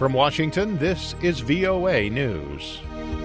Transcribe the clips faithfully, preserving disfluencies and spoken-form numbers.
From Washington, this is V O A News.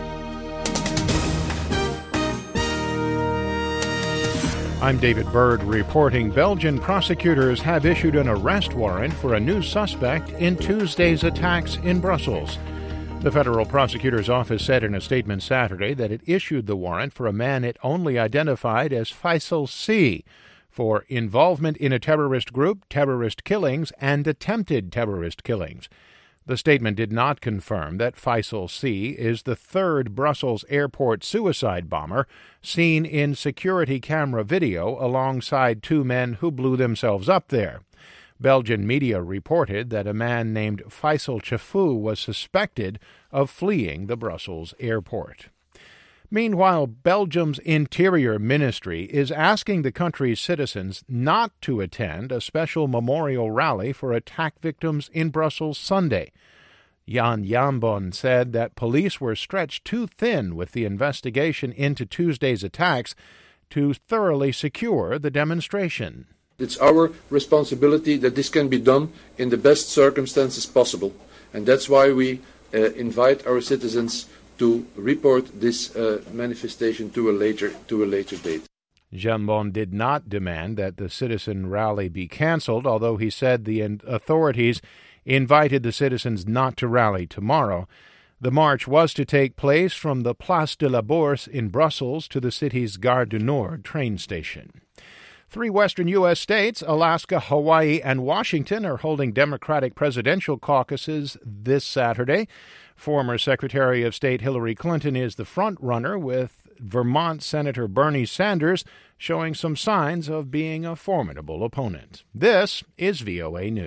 I'm David Byrd reporting Belgian prosecutors have issued an arrest warrant for a new suspect in Tuesday's attacks in Brussels. The federal prosecutor's office said in a statement Saturday that it issued the warrant for a man it only identified as Faisal C. for involvement in a terrorist group, terrorist killings, and attempted terrorist killings. The statement did not confirm that Faisal C. is the third Brussels airport suicide bomber seen in security camera video alongside two men who blew themselves up there. Belgian media reported that a man named Faisal Chafou was suspected of fleeing the Brussels airport. Meanwhile, Belgium's Interior Ministry is asking the country's citizens not to attend a special memorial rally for attack victims in Brussels Sunday. Jan Jambon said that police were stretched too thin with the investigation into Tuesday's attacks to thoroughly secure the demonstration. It's our responsibility that this can be done in the best circumstances possible, and that's why we uh, invite our citizens to report this uh, manifestation to a later to a later date. Jambon did not demand that the citizen rally be canceled, although he said the authorities invited the citizens not to rally tomorrow. The march was to take place from the Place de la Bourse in Brussels to the city's Gare du Nord train station. Three western U S states, Alaska, Hawaii, and Washington, are holding Democratic presidential caucuses this Saturday. Former Secretary of State Hillary Clinton is the front-runner, with Vermont Senator Bernie Sanders showing some signs of being a formidable opponent. This is V O A News.